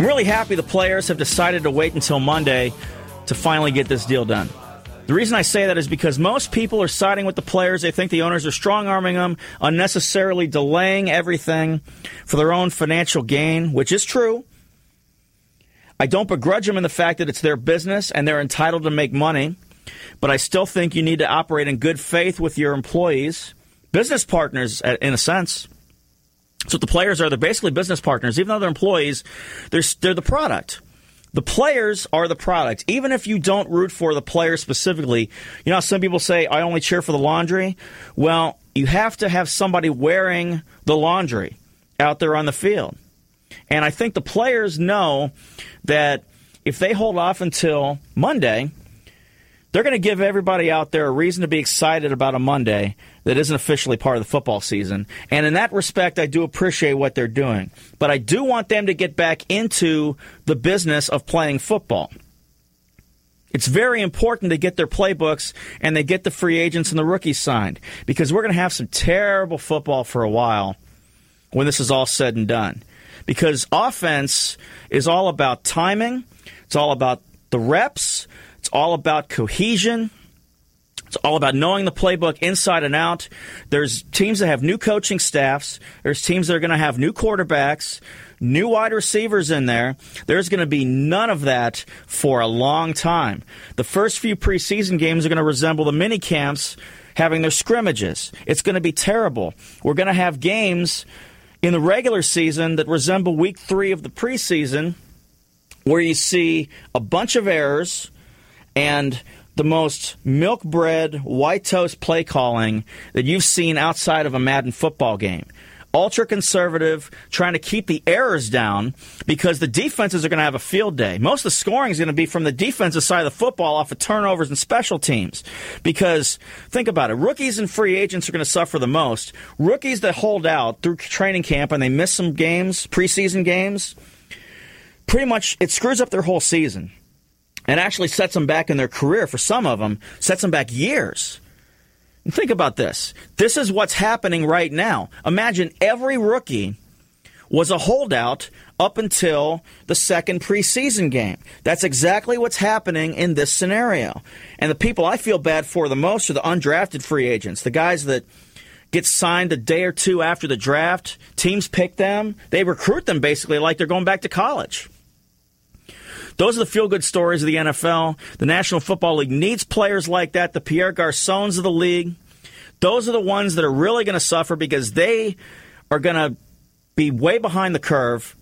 really happy the players have decided to wait until Monday to finally get this deal done. The reason I say that is because most people are siding with the players. They think the owners are strong-arming them, unnecessarily delaying everything for their own financial gain, which is true. I don't begrudge them in the fact that it's their business and they're entitled to make money, but I still think you need to operate in good faith with your employees, business partners in a sense. That's what the players are. They're basically business partners. Even though they're employees, they're the product. The players are the product. Even if you don't root for the players specifically, you know, some people say, I only cheer for the laundry. Well, you have to have somebody wearing the laundry out there on the field. And I think the players know that if they hold off until Monday, they're going to give everybody out there a reason to be excited about a Monday that isn't officially part of the football season. And in that respect, I do appreciate what they're doing. But I do want them to get back into the business of playing football. It's very important to get their playbooks and they get the free agents and the rookies signed, because we're going to have some terrible football for a while when this is all said and done. Because offense is all about timing. It's all about the reps. It's all about cohesion. It's all about knowing the playbook inside and out. There's teams that have new coaching staffs. There's teams that are going to have new quarterbacks, new wide receivers in there. There's going to be none of that for a long time. The first few preseason games are going to resemble the mini camps having their scrimmages. It's going to be terrible. We're going to have games in the regular season that resemble week 3 of the preseason, where you see a bunch of errors and the most milk-bred, white toast play calling that you've seen outside of a Madden football game. Ultra-conservative, trying to keep the errors down because the defenses are going to have a field day. Most of the scoring is going to be from the defensive side of the football off of turnovers and special teams. Because, think about it, rookies and free agents are going to suffer the most. Rookies that hold out through training camp and they miss some games, preseason games, pretty much it screws up their whole season. And actually sets them back in their career. For some of them, sets them back years. And think about this. This is what's happening right now. Imagine every rookie was a holdout up until the second preseason game. That's exactly what's happening in this scenario. And the people I feel bad for the most are the undrafted free agents, the guys that get signed a day or two after the draft. Teams pick them. They recruit them basically like they're going back to college. Those are the feel-good stories of the NFL. The National Football League needs players like that, the Pierre Garçons of the league. Those are the ones that are really going to suffer because they are going to be way behind the curve.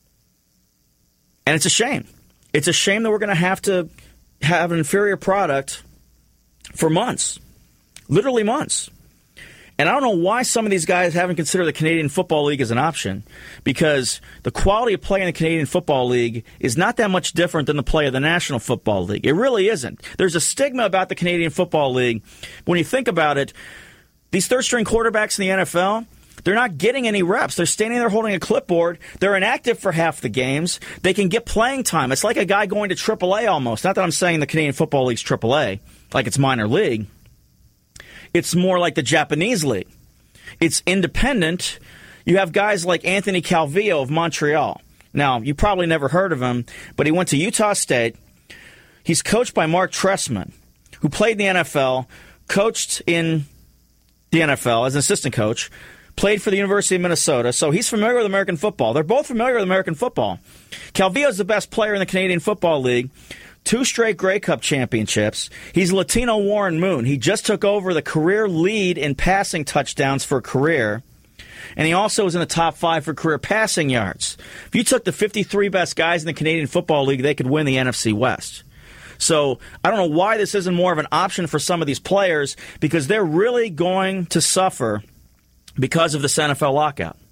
And it's a shame. It's a shame that we're going to have an inferior product for months, literally months. And I don't know why some of these guys haven't considered the Canadian Football League as an option, because the quality of play in the Canadian Football League is not that much different than the play of the National Football League. It really isn't. There's a stigma about the Canadian Football League. When you think about it, these third-string quarterbacks in the NFL, they're not getting any reps. They're standing there holding a clipboard. They're inactive for half the games. They can get playing time. It's like a guy going to AAA almost. Not that I'm saying the Canadian Football League's AAA, like it's minor league. It's more like the Japanese league. It's independent. You have guys like Anthony Calvillo of Montreal. Now, you probably never heard of him, but he went to Utah State. He's coached by Mark Trestman, who played in the NFL, coached in the NFL as an assistant coach, played for the University of Minnesota, so he's familiar with American football. They're both familiar with American football. Calvillo's the best player in the Canadian Football League. 2 straight Grey Cup championships. He's Latino Warren Moon. He just took over the career lead in passing touchdowns for a career. And he also was in the top 5 for career passing yards. If you took the 53 best guys in the Canadian Football League, they could win the NFC West. So I don't know why this isn't more of an option for some of these players, because they're really going to suffer because of this NFL lockout.